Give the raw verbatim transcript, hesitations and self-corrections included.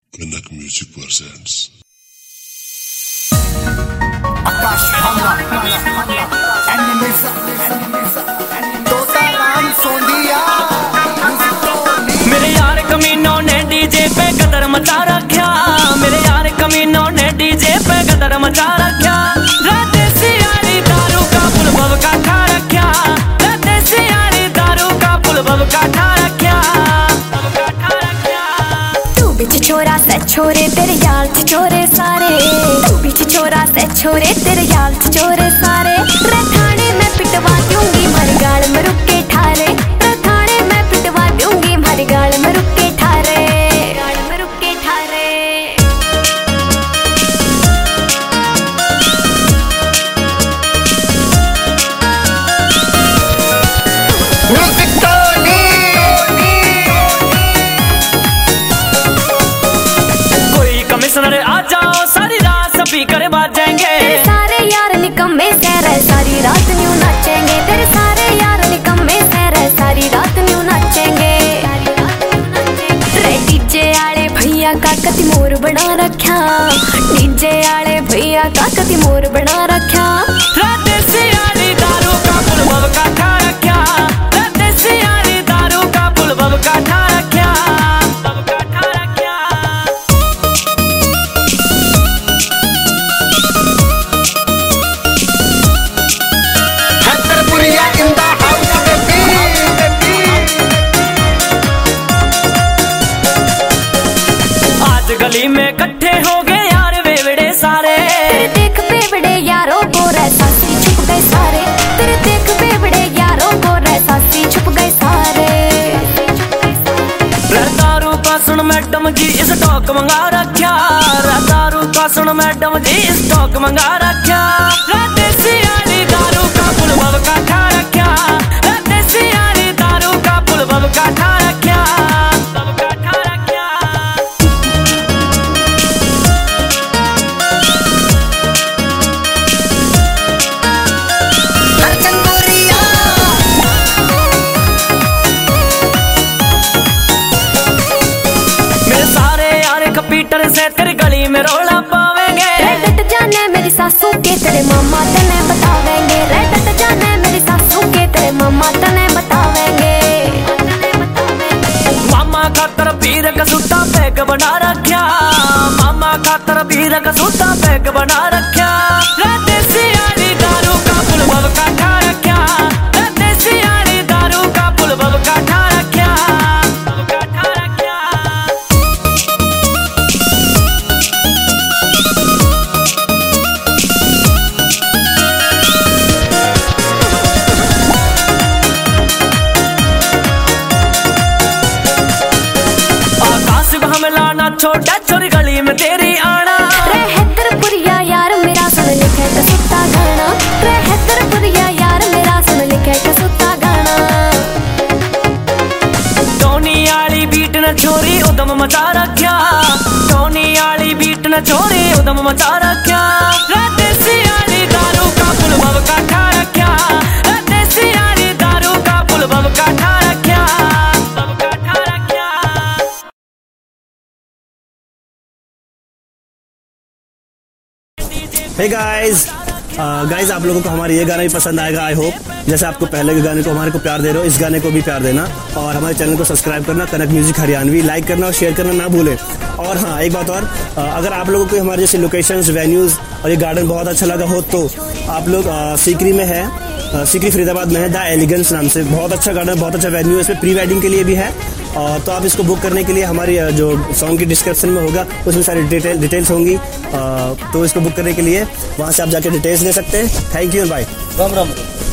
Kanak Music presents. आकाश हमला enemies तोता राम सोंदिया मेरे यार कमीनों ने डीजे पे कदर मचा रखा। मेरे यार कमीनों ने डीजे पे कदर मचा रखा। राते सियारी दारू का पुलबब का खा रखा। राते सियारी दारू का पुलबब का खा रखा। तू बिच छोरा से छोरे तेरे यार च छोरे सारे। तू बिच छोरा से छोरे तेरे यार च छोरे सारे। रथाने मैं पिटवा दूंगी मर गाल में रुक के ठारे। रथाने मैं पिटवा दूंगी मर गाल में रुक के ठारे। गाल में रुक के ठारे। म्यूजिक टोनी कोई कमिश्नर आ जाओ सारी रात स्पीकर बाजेंगे। तेरे सारे यार निकम्मे सहरे सारी रात न्यू नाचेंगे। तेरे सारे यार निकम्मे सहरे सारी रात न्यू नाचेंगे। रे डीजे आले भैया का कति मोर बना रखा। डीजे आले भैया का कति मोर बना रखा। राते सियारी दारू का पुलबब का खा रखा। राते सियारी दारू का पुलबब का खा रखा। पुलबब का खा रखा। Haiderpuriya in the house baby आज गली में इकट्ठे हो गए यार बेवड़े सारे। तेरे देख बेवड़े यारों को रे सासी छुप गए सारे। तेरे देख बेवड़े यारों को रे सासी छुप गए सारे। दारू का सुन मैडम जी स्टॉक मंगा रखा। दारू का सुन मैडम जी स्टॉक मंगा रखा। राते सियारी दारू का पुलबब का खा रखा। राते सियारी दारू का पुलबब का खा रखा। पुलबब का खा रखा। चंदूरिया मेरे सारे यार कंप्यूटर से तेरी गली में रोला पावेंगे। रे डट जाने मेरी सासू के तेरे मामा तने बतावेंगे। रे डट जाने मेरी सासू के तेरे मामा तने बतावेंगे। मामा खातर पीर का सूता पैक बना रखा। मामा खातर पीर का सूता पैक बना रखा। राते सियारी दारू का पुलबब का खा रखा। राते सियारी दारू का पुलबब का खा रखा। पुलबब का खा रखा। आकाश को हमला ना छोटा छोरी गली में तेरी आना। रे हैदरपुरिया यार मेरा सुन लिखे कसूता गाना। रे हैदरपुरिया यार मेरा सुन लिखे कसूता गाना। टोनी आली बीट न छोरी उदम मचा रखा। टोनी आली बीट न छोरी उदम मचा रखा। राते सियारी दारू का पुलबब का खा रखा। राते सियारी दारू का पुलबब का खा रखा। पुलबब का खा रखा। हे गाइस गाइस आप लोगों को हमारा ये गाना भी पसंद आएगा आई होप। जैसे आपको पहले के गाने को हमारे को प्यार दे रहे हो इस गाने को भी प्यार देना। और हमारे चैनल को सब्सक्राइब करना कनक म्यूजिक हरियाणवी लाइक करना और शेयर करना ना भूलें। और हाँ एक बात और अ, अगर आप लोगों को हमारे जैसे लोकेशंस वेन्यूज और ये गार्डन बहुत अच्छा लगा हो तो आप लोग अ, सीकरी में है अ, सीकरी फरीदाबाद में है द एलिगेंस नाम से। बहुत अच्छा गार्डन बहुत अच्छा वेन्यू है। इसमें प्री वेडिंग के लिए भी है। और तो आप इसको बुक करने के लिए हमारी अ, जो सॉन्ग की डिस्क्रिप्शन में होगा उसमें सारी डिटेल डिटेल्स होंगी। अ, तो इसको बुक करने के लिए वहाँ से आप जाके डिटेल्स ले सकते हैं। Thank you bye. Ram Ram.